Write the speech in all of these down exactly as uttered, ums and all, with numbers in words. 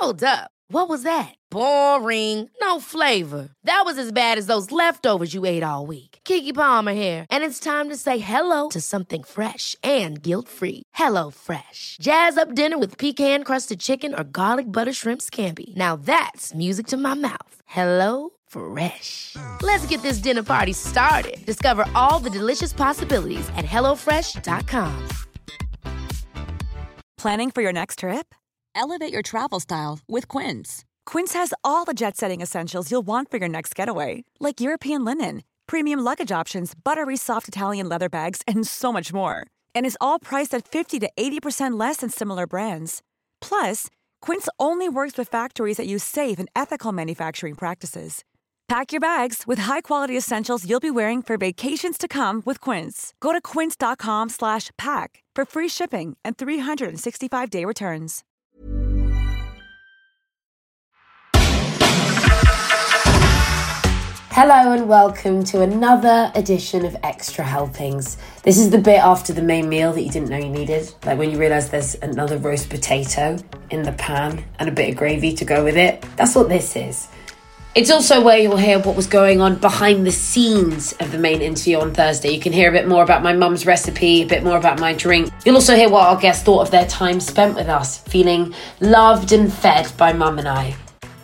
Hold up. What was that? Boring. No flavor. That was as bad as those leftovers you ate all week. Keke Palmer here, and it's time to say hello to something fresh and guilt-free. Hello Fresh. Jazz up dinner with pecan-crusted chicken or garlic butter shrimp scampi. Now that's music to my mouth. Hello Fresh. Let's get this dinner party started. Discover all the delicious possibilities at hello fresh dot com. Planning for your next trip? Elevate your travel style with Quince. Quince has all the jet-setting essentials you'll want for your next getaway, like European linen, premium luggage options, buttery soft Italian leather bags, and so much more. And is all priced at fifty to eighty percent less than similar brands. Plus, Quince only works with factories that use safe and ethical manufacturing practices. Pack your bags with high-quality essentials you'll be wearing for vacations to come with Quince. Go to quince.com slash pack for free shipping and three sixty-five day returns. Hello and welcome to another edition of Extra Helpings. This is the bit after the main meal that you didn't know you needed. Like when you realise there's another roast potato in the pan and a bit of gravy to go with it. That's what this is. It's also where you'll hear what was going on behind the scenes of the main interview on Thursday. You can hear a bit more about my mum's recipe, a bit more about my drink. You'll also hear what our guests thought of their time spent with us, feeling loved and fed by mum and I.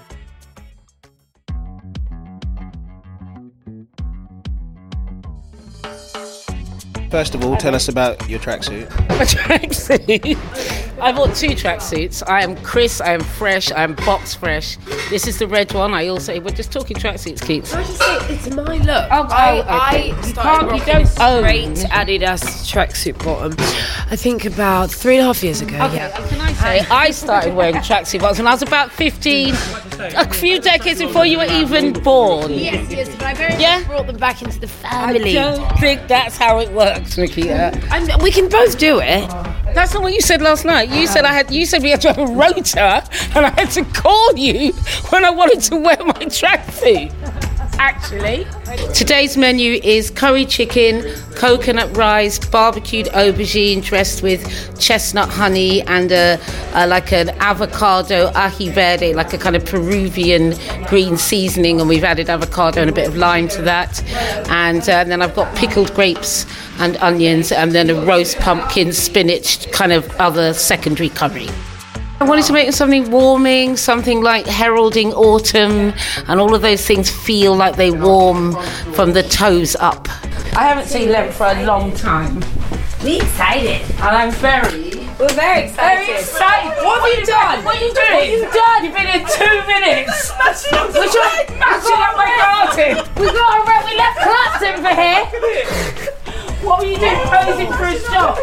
First of all, tell us about your tracksuit. A tracksuit? I bought two tracksuits. I am Chris, I am fresh, I am box fresh. This is the red one. I also, we're just talking tracksuits, Keats. Can I just say, it's my look. Oh, I, okay. I You started can't, you rocking don't this own. great Adidas tracksuit bottom, I think about three and a half years ago. Okay, Yeah. can I say, I started wearing tracksuit bottoms when I was about fifteen, a few decades before you were even born. Yes, yes, but I very Yeah? much brought them back into the I family. don't think that's how it works, Nikita. I'm, we can both do it. That's not what you said last night. You said I had. You said we had to have a rota, and I had to call you when I wanted to wear my tracksuit. Actually, today's menu is curry chicken, coconut rice, barbecued aubergine dressed with chestnut honey, and a, a like an avocado ají verde, like a kind of Peruvian green seasoning, and we've added avocado and a bit of lime to that. And, uh, and then I've got pickled grapes and onions, and then a roast pumpkin, spinach, kind of other secondary curry. I wanted to make something warming, something like heralding autumn, and all of those things feel like they warm from the toes up. I haven't seen them for a long time. We excited. And I'm very... We're very excited. Very excited. What have you done? What are you doing? What have you done? You've been here two minutes. Smashing up the garden. Smashing up my garden. We got a we left Clapton for here. What were you doing posing for a shot?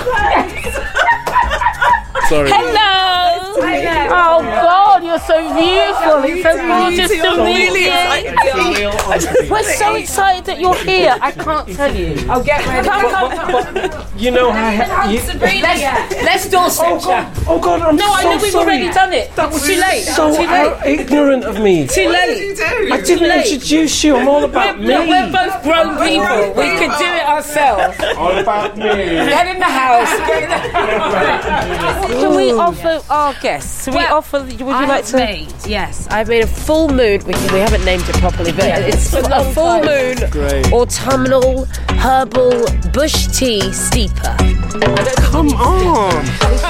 Sorry. Hello. Oh God, you're so beautiful. It's so gorgeous to meet you. We're so excited that you're here. I can't tell you. I'll get ready. Come, come, come. You know how... You, Let's, let's do a picture. oh God, I'm No, so I know we've sorry. already done it. That was too late. so too uh, late. ignorant of me. Too late. I didn't late. introduce you. I'm all about We're, me. no, we're both grown people. We could do it ourselves. All about me. Get in the house. Get in the house. Can we offer our guests? Can we offer? Would you I like have to? made, yes, I've made a full moon, we, we haven't named it properly, but it's a, a full moon Great. autumnal herbal bush tea steeper. Come on.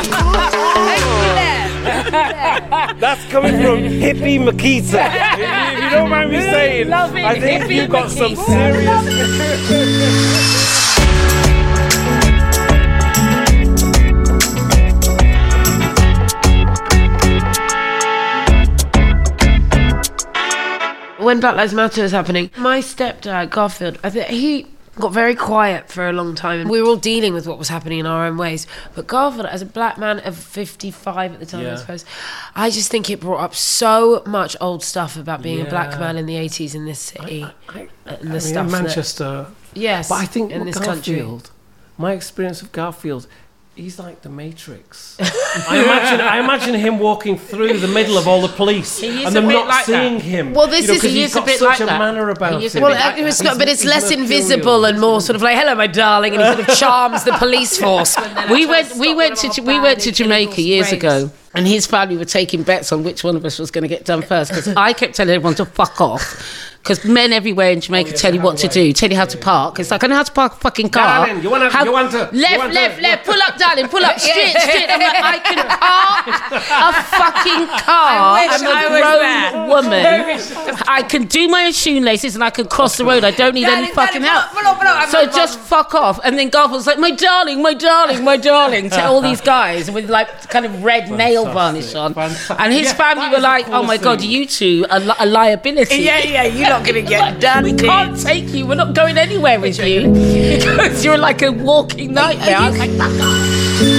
That's coming from hippie Makita. If you don't mind me saying, Love it, I think hippie you've got some Makita. serious... When Black Lives Matter was happening, my stepdad, Garfield, I think he got very quiet for a long time, and we were all dealing with what was happening in our own ways. But Garfield, as a black man of fifty-five at the time, Yeah. I suppose, I just think it brought up so much old stuff about being a black Yeah. man in the eighties in this city. I, I, and the I mean, stuff in that- Manchester. Yes, But I think in with this country. Garfield, my experience of Garfield, he's like the Matrix. I imagine I imagine him walking through the middle of all the police He is and a them bit not like that. seeing him. Well, this you know, is- 'cause he he's is a got bit such like a that. manner about He is him. a Well, bit like it's that. not, but it's He's less mercurial. invisible and more sort of like, "Hello, my darling," and he sort of charms the police force. We went. We went to. We went to Jamaica years ago. and his family were taking bets on which one of us was going to get done first, because I kept telling everyone to fuck off. Because men everywhere in Jamaica oh, yeah, tell you what to do, tell you how to park. It's like, I know how to park a fucking car. Darling, you want to, how, you want to left, you want left, to, left, pull up, darling, pull up, straight, straight. I'm like, I can park a fucking car. I'm a grown woman. I can do my own shoelaces and I can cross the road. I don't need darling, any fucking darling, help. Pull up, pull up, pull up. So I'm just fuck off. And then Garfield's like, my darling, my darling, my darling, to all these guys with like kind of red Fantastic. nail varnish on. Fantastic. And his yeah, family were like, oh my thing. God, you two are li- a liability. Yeah, yeah, you're not going to get done. We can't take you. We're not going anywhere with you because you're like a walking nightmare. I was like, fuck off.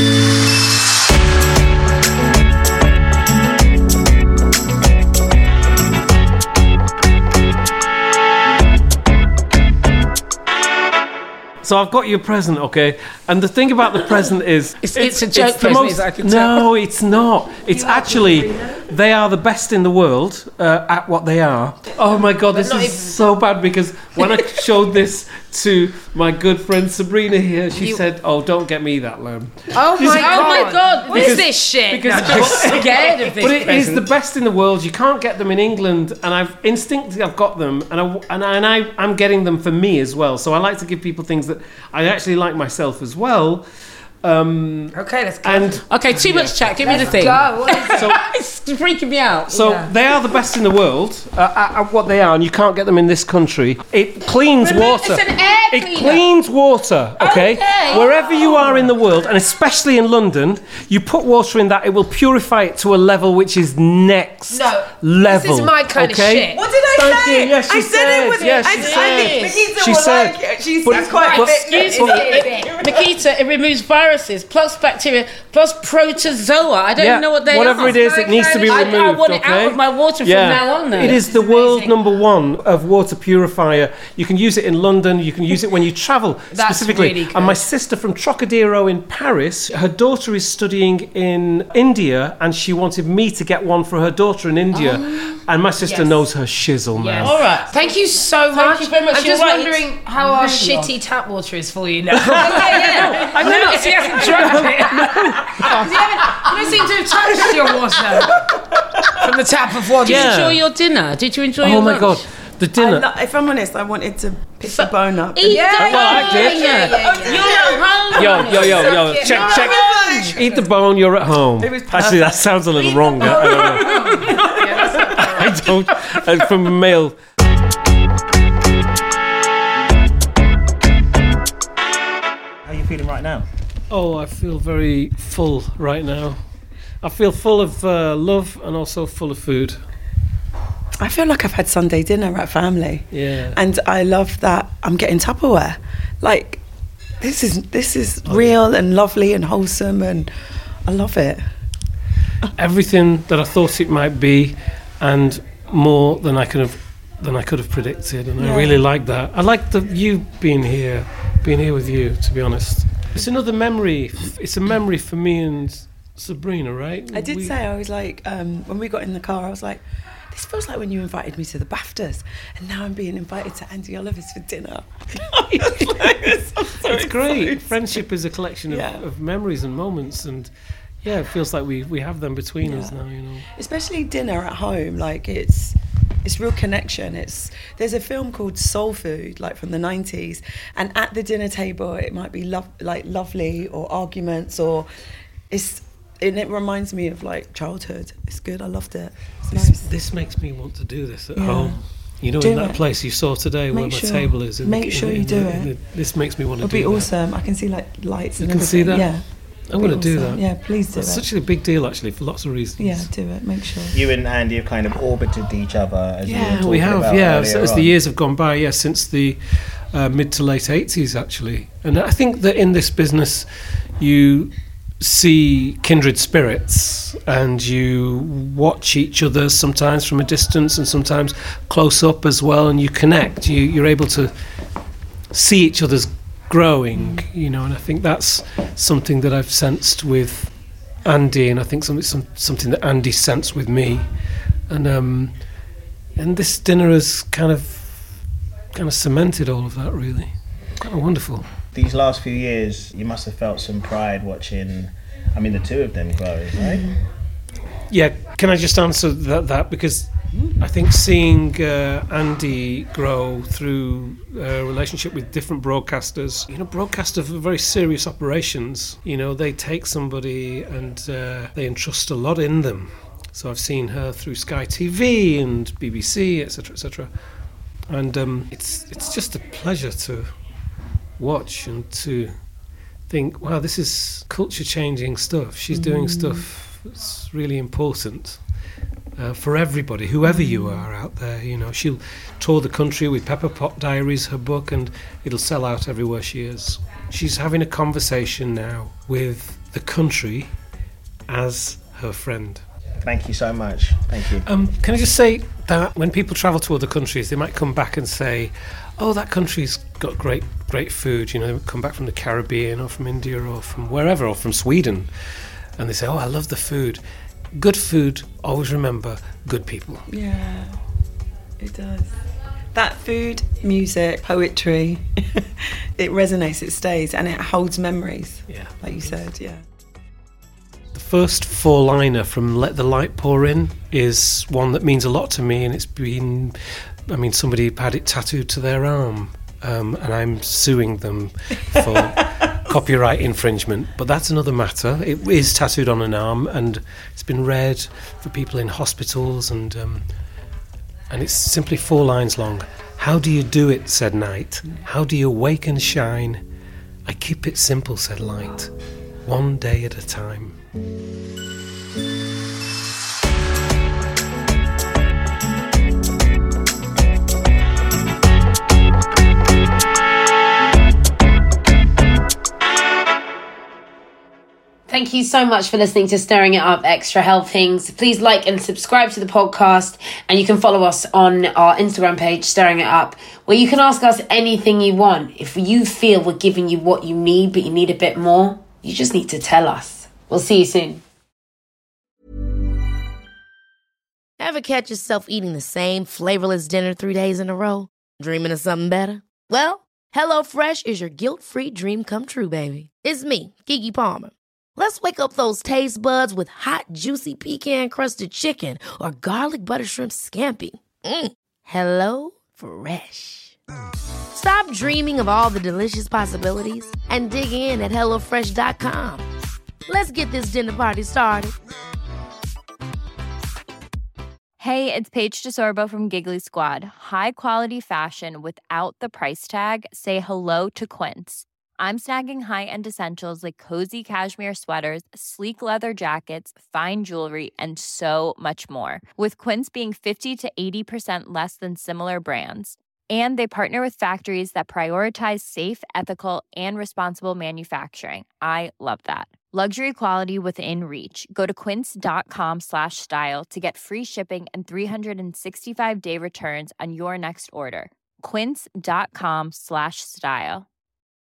So I've got you a present, okay? And the thing about the present is... It's, it's, it's a joke, it's the most, I can tell. No, it's not. It's actually... They are the best in the world uh, at what they are. Oh my God, this is even... so bad, because when I showed this to my good friend Sabrina here, she you... said, oh, don't get me that, Lamb. Oh my God. Oh my God, what because, is this shit? Because I'm just scared of this But it present. is the best in the world. You can't get them in England, and I've instinctively I've got them, and, I, and, I, and I, I'm getting them for me as well. So I like to give people things that I actually like myself as well. Um, okay, let's go. And okay, too much chat. Give let's me the thing. Go. So, it's freaking me out. So yeah. They are the best in the world uh, at, at what they are, and you can't get them in this country. It cleans Remember, water. It's an air it cleaner. cleans water. Okay? okay. Wherever you are in the world, and especially in London, you put water in that, it will purify it to a level which is next no, level. This is my kind okay? of shit. What did I Thank say? You. Yes, she I said, said it with yes, I she said said. She said. Like it. She seems quite. But, excuse me, Nikita. It removes viruses plus bacteria plus protozoa. I don't yeah, even know what they whatever are. Whatever it is, it needs to be removed. I, I want okay? it out of my water yeah. from now on. Though. It is the world number one of water purifier. You can use it in London. You can use it when you travel That's specifically. Really good. And my sister from Trocadero in Paris, her daughter is studying in India, and she wanted me to get one for her daughter in India. Oh. And my sister yes. knows her shizzle, man. Yes. All right. Thank you so Thank much. You very much. I'm You're just right. wondering it's how our really shitty odd. tap water is for you now. yeah, yeah. I noticed he hasn't drunk it. you, you don't seem to have touched your water from the tap of water. Did yeah. you enjoy your dinner? Did you enjoy oh your Oh my lunch? God. The dinner. Lo- if I'm honest, I wanted to pick so, the bone up. Eat yeah, the bone. Well, I did. Yeah, yeah, yeah, yeah. You're at home. Yo, yo, yo, yo. Check, you're check. Eat the bone. You're at home. Actually, that sounds a little wrong. I don't know. I don't. Uh, from a male. How are you feeling right now? Oh, I feel very full right now. I feel full of uh, love and also full of food. I feel like I've had Sunday dinner at family. Yeah. And I love that I'm getting Tupperware. Like, this is this is oh, real yeah. and lovely and wholesome, and I love it. Everything that I thought it might be, and more than I could have than I could have predicted, and yeah. I really like that. I like the you being here, being here with you. To be honest, it's another memory. It's a memory for me and Sabrina, right? I did we, say I was like um, when we got in the car, I was like, this feels like when you invited me to the BAFTAs, and now I'm being invited to Andy Oliver's for dinner. it's, so it's great. Friendship is a collection of, yeah. of memories and moments, and yeah, it feels like we, we have them between yeah. us now, you know. Especially dinner at home, like it's it's real connection. It's there's a film called Soul Food, like from the nineties, and at the dinner table it might be love like lovely or arguments or it's. And it reminds me of like childhood. It's good. I loved it. It's this, nice. This makes me want to do this at yeah. home. You know, do in that it. place you saw today, make where sure, my table is. In make the, sure in, you in do the, it. The, this makes me want to It'll do be that. awesome. I can see like lights. You and can see that. Yeah. I want to do that. Yeah, please do It's it. such a big deal, actually, for lots of reasons. Yeah, do it. Make sure. You and Andy have kind of orbited each other. As yeah, we, we have. about Yeah, so as on. the years have gone by, yeah, since the uh, mid to late eighties, actually. And I think that in this business, you see kindred spirits, and you watch each other sometimes from a distance and sometimes close up as well, and you connect. You, you're able to see each other's growing, you know, and I think that's something that I've sensed with Andy, and I think something some, something that Andy sensed with me, and um, and this dinner has kind of kind of cemented all of that. Really, kind of wonderful. These last few years, you must have felt some pride watching, I mean, the two of them grow, right? yeah, can I just answer that, that because I think seeing uh, Andy grow through a relationship with different broadcasters, you know, broadcasters are very serious operations. You know, they take somebody and uh, they entrust a lot in them. So I've seen her through Sky T V and B B C, et cetera, et cetera. And um, it's it's just a pleasure to watch and to think, wow, this is culture-changing stuff. She's mm. doing stuff that's really important uh, for everybody, whoever you are out there. You know, she'll tour the country with Pepper Pot Diaries, her book, and it'll sell out everywhere she is. She's having a conversation now with the country as her friend. Thank you so much. Thank you. Um, can I just say that when people travel to other countries, they might come back and say, oh, that country's got great great food. You know, they come back from the Caribbean or from India or from wherever, or from Sweden, and they say, oh, I love the food. Good food, always remember, good people. Yeah, it does. That food, music, poetry, it resonates, it stays, and it holds memories, yeah, like you said, yeah. First four-liner from Let the Light Pour In is one that means a lot to me, and it's been, I mean, somebody had it tattooed to their arm, um, and I'm suing them for copyright infringement, but that's another matter. It is tattooed on an arm, and it's been read for people in hospitals, and um, and it's simply four lines long. How do you do it, said night? How do you wake and shine? I keep it simple, said light, one day at a time. Thank you so much for listening to Stirring It Up Extra Helpings. Please like and subscribe to the podcast, and you can follow us on our Instagram page, Stirring It Up, where you can ask us anything you want. If you feel we're giving you what you need, but you need a bit more, you just need to tell us. We'll see you soon. Ever catch yourself eating the same flavorless dinner three days in a row? Dreaming of something better? Well, HelloFresh is your guilt-free dream come true, baby. It's me, Keke Palmer. Let's wake up those taste buds with hot, juicy pecan-crusted chicken or garlic butter shrimp scampi. Mm. Hello Fresh. Stop dreaming of all the delicious possibilities and dig in at hello fresh dot com. Let's get this dinner party started. Hey, it's Paige DeSorbo from Giggly Squad. High quality fashion without the price tag. Say hello to Quince. I'm snagging high-end essentials like cozy cashmere sweaters, sleek leather jackets, fine jewelry, and so much more. With Quince being fifty to eighty percent less than similar brands. And they partner with factories that prioritize safe, ethical, and responsible manufacturing. I love that. Luxury quality within reach. Go to quince.com slash style to get free shipping and three sixty-five day returns on your next order. Quince.com slash style.